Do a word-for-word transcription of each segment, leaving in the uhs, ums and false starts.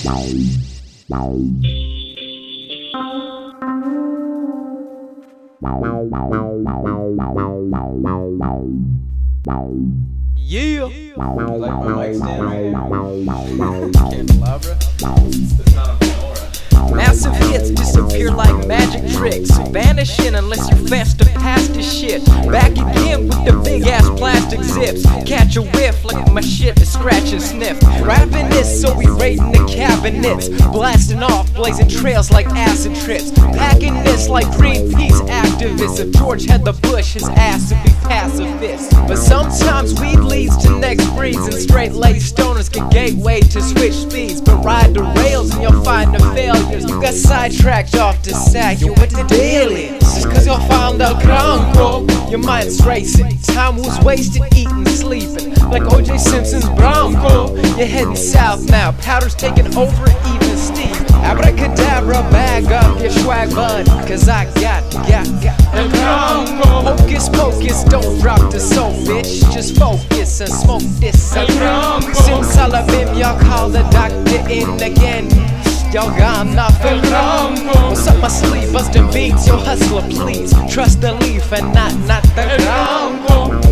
Yeah. Like my mic stand right here. Candelabra. It's not a menorah. Massive hits disappear like magic tricks, vanishing unless you fast to pass the shit. Back again with the big ass plastic zips. Catch a whiff like my shit is scratch and sniff. Rapping this, so we raiding the cabinets, blasting off, blazing trails like acid trips. Packing this like Greenpeace activists. If George had the bush, his ass would be pacifist. But sometimes weed leads to next breeds, and straight laced stoners get gateway to switch speeds. But ride the rails and you'll find the failures. You got sidetracked off the side, yo, what the deal is? Just cause you'll find out ground, bro. Your mind's racing, time was wasted eating, sleeping. Like O J Simpson's Bronco. You're heading south now, powder's taking over even Steve. Abracadabra, bag up your swag, bud. Cause I got, got, got the Bronco. Hocus pocus, don't drop the soul, bitch. Just focus and smoke this. Simsalabim, y'all call the doctor in again. Y'all got nothing wrong. What's up my sleeve, bustin' beats, yo hustler please. Trust the leaf and not, not the ground.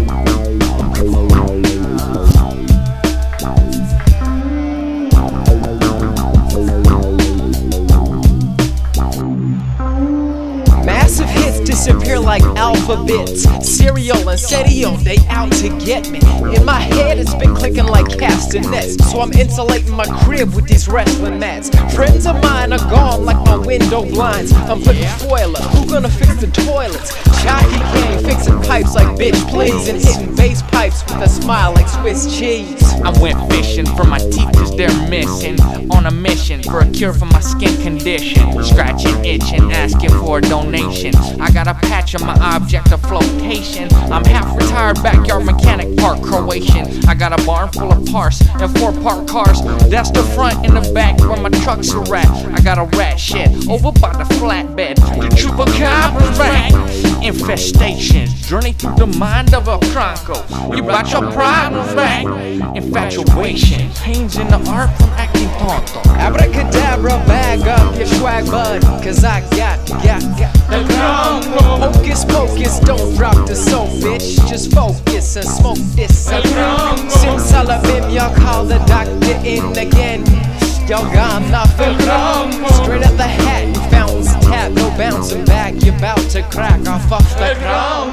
Massive hits disappear like alphabets. Cereal and Cereal, they out to get me. In my head it's been clicking like castanets, so I'm insulating my crib with these wrestling mats. Friends of mine are gone like my window blinds. I'm putting foil up, who gonna fix the toilets? Jockey gang fixing pipes like bitch please, and hitting bass pipes with a smile like Swiss cheese. I went fishing for my teeth cause they're missing. On a mission for a cure for my skin condition. Scratching, itching, asking for a donation. I got a patch on my object of flotation. I'm half retired backyard mechanic, park Croatian. I got a barn full of parts and four parked cars. That's the front and the back where my trucks are at. I got a rat shed over by the flatbed. The chupacabra rang. Infestations journey through the mind of a Bronco. You brought your problems back. Infatuation, pains in the art from acting tonto. Abracadabra, bag up your swag, bud. Cause I got, got, got the Bronco. Hocus pocus, don't drop the soul, bitch. Just focus and smoke this. Simsalabim, y'all call the doctor in again. Y'all got nothing wrong. Straight out the hat, you fountains tap, no bouncing back. You're about to crack off off the ground.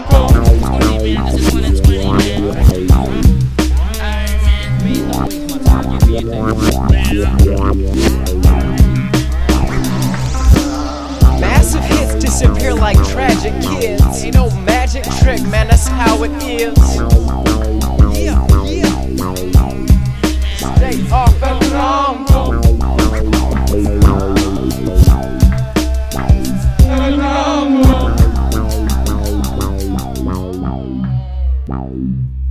Massive hits disappear like tragic kids. Ain't no magic trick, man, that's how it is. Yeah, yeah. Stay off and wrong. Wow.